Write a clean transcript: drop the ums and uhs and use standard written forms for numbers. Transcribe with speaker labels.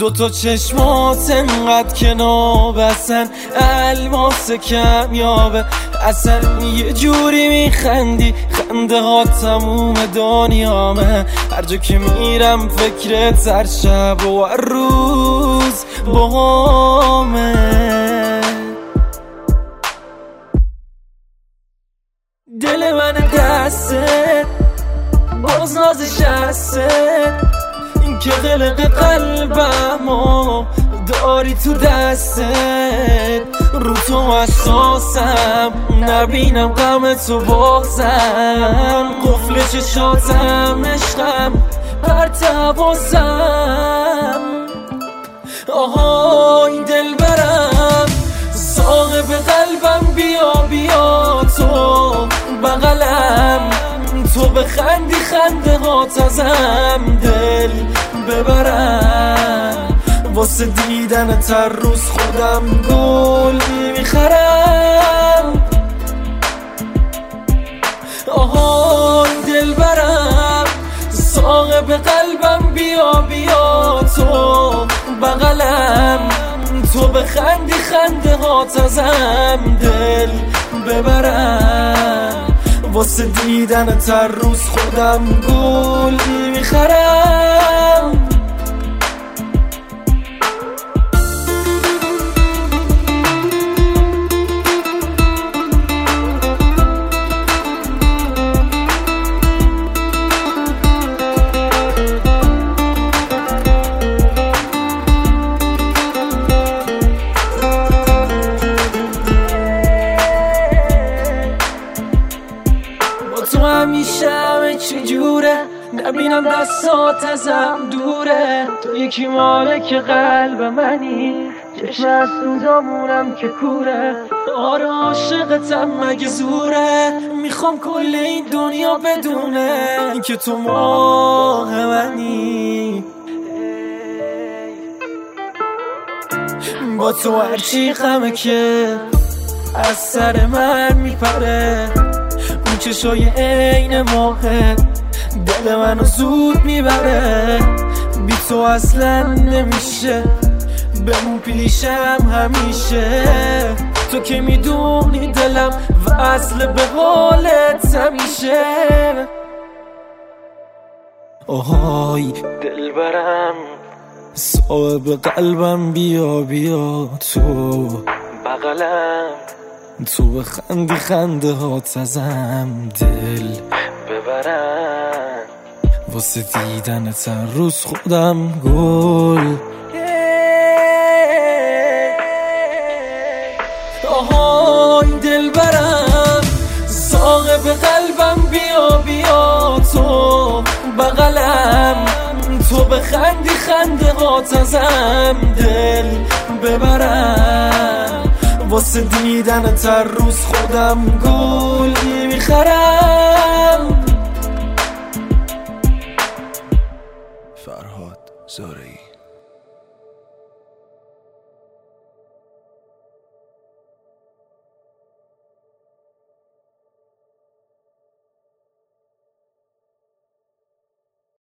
Speaker 1: دوتا چشمات انقدر که نابسن، الماس کمیابه اصلا یه جوری میخندی، خنده ها تموم دنیامه. هر جا که میرم فکرت هر شب و هر روز باهامه. دل من دسته باز نازش هسته، این که قلق قلبمو داری تو دستت. رو تو اساسم نبینم غم تو بازم، قفل چشاتم عشقم هر تبازم. آهای دل برم صاحب قلبم، بیا بیا تو بغلم، تو بخندی خنده هات ازم دل ببرم. واسه دیدن هر روز خودم گل میخرم. آهای دل برم صاحب قلبم، بیا بیا تو بغلم، تو بخندی خنده هات ازم دل ببرم. واسه دیدن هر روز خودم گل میخرم. تو همیشه همه چجوره، نبینم دستات ازم دوره. تو یکی مالک قلب منی، چشم از سوزامونم که کوره. آره عاشقتم مگه زوره، میخوام کل این دنیا بدونه که تو ماه منی. با تو هرچی غمه که از سر من میپره، اون چشای عین ماهه دل منو زود میبره. بی تو اصلا نمیشه بمون پیشم همیشه، تو که میدونی دلم وصل به حالت همیشه. آهای دل برم صاحب قلبم، بیا بیا تو بغلم، تو بخندی خنده هات ازم دل ببرم. واسه دیدنت هر روز خودم گل. آهای دل برم صاحب قلبم، بیا بیا تو بغلم، تو بخندی خنده هات ازم دل ببرم. واسه دیدن هر روز خودم گل میخرم.